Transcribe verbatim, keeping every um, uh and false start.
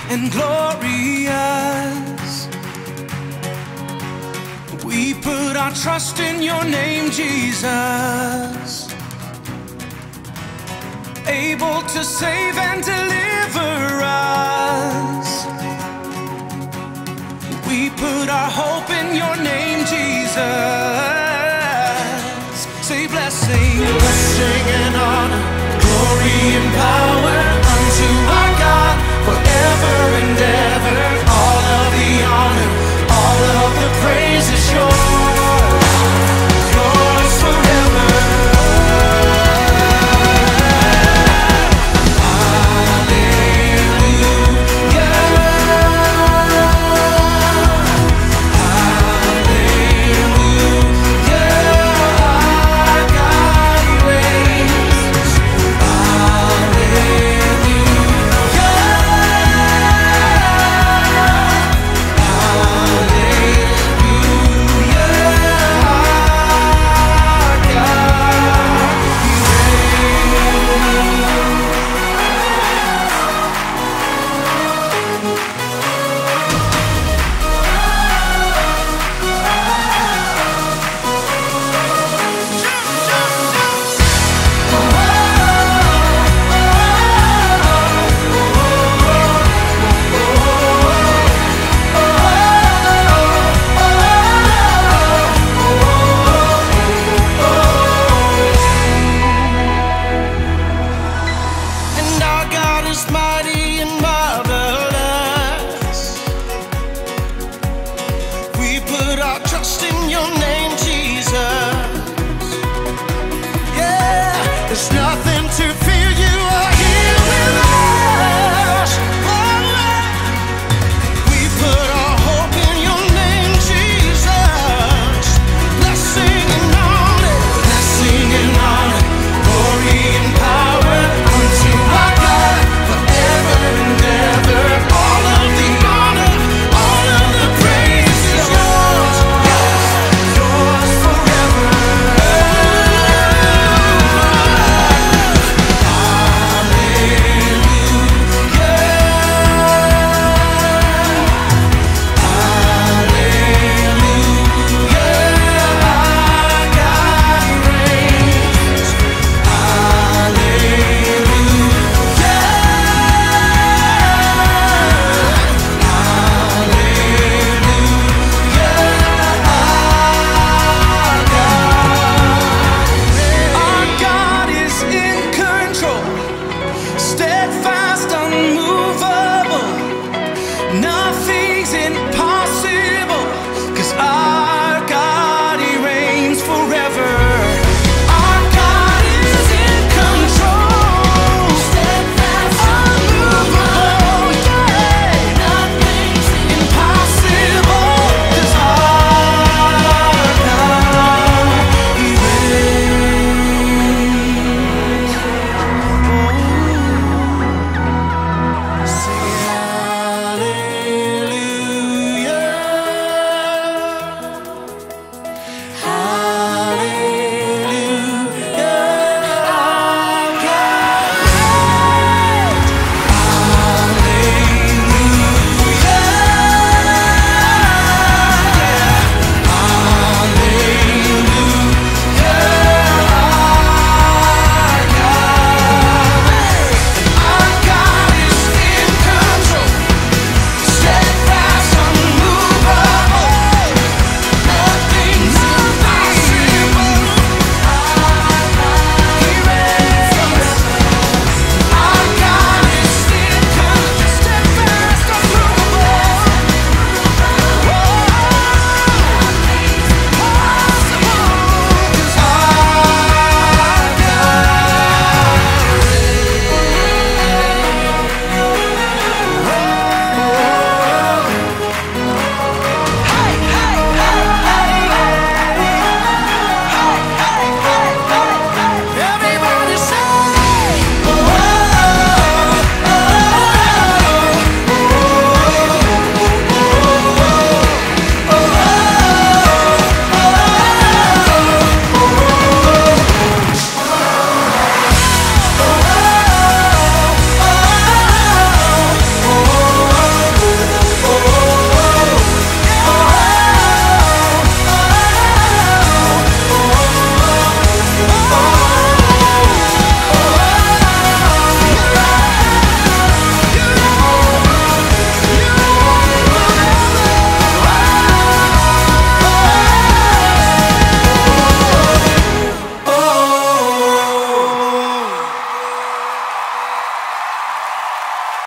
and glorious. We put our trust in your name, Jesus, able to save and deliver us. We put our hope in your name, Jesus. Say blessing, blessing and honor, glory and power unto our God forever and ever. All of the honor, all of the praise is yours, yours forever. Mighty and marvelous. We put our trust in your name, Jesus. Yeah, there's nothing to fear.